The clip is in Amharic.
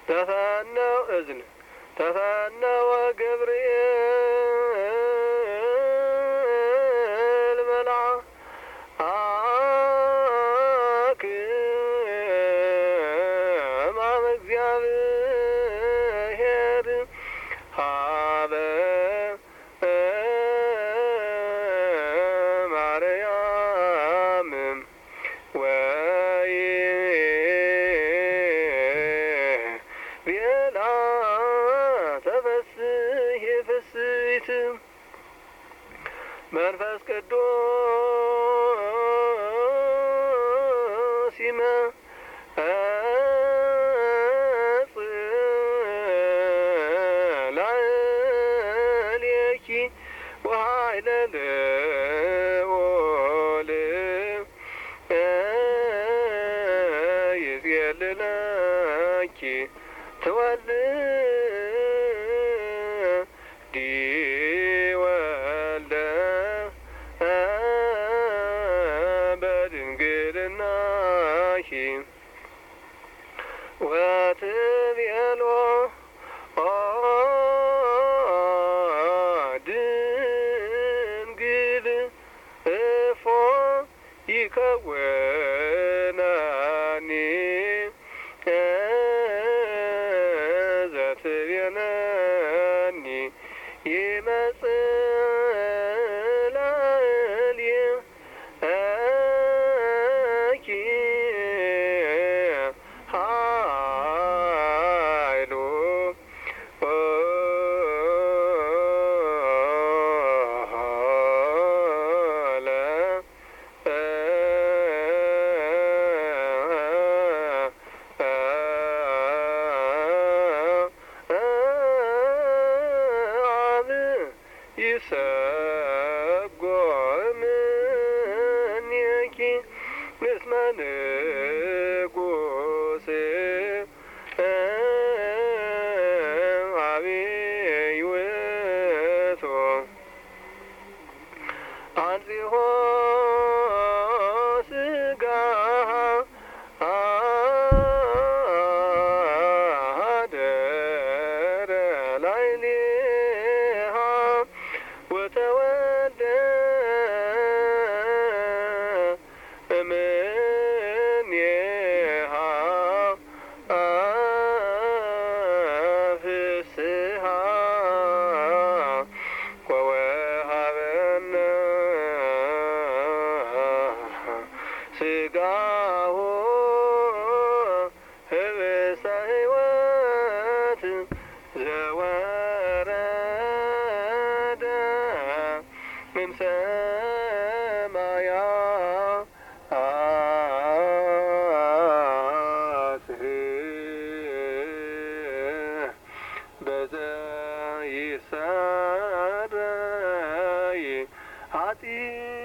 ተፈነው እዝን ተፈነወ ገብርኤል መልአክ እምአብ እግዚአብሔር ሀበ ማርያም ወይቤላ ተፈስሒ ፍሥሕት መንፈስ ቅዱስ ይመጽእ ላዕሌኪ ወኃይለ ልዑል ይጼልለኪ ትወልዲ ወልደ በድንግልናኪ ወትቤሎ ድንግል እፎ ይከውነኒ ዘትቤለኒ ይመጽእ ላዕሌኪ ኃይሉ ይሰጎም እምኔኪ እስመ ንጉሥ አብይ ውእቱ አንጽሖ ሥጋሃ አደረ ላዕሌሃ ወተወልደ እምኔሃ ፍስሓ ወወሀበነ ሥጋሁ ህብስተ ሕይወት ዘወረደ እምሰማያት በዘይሰረይ ኃጢአት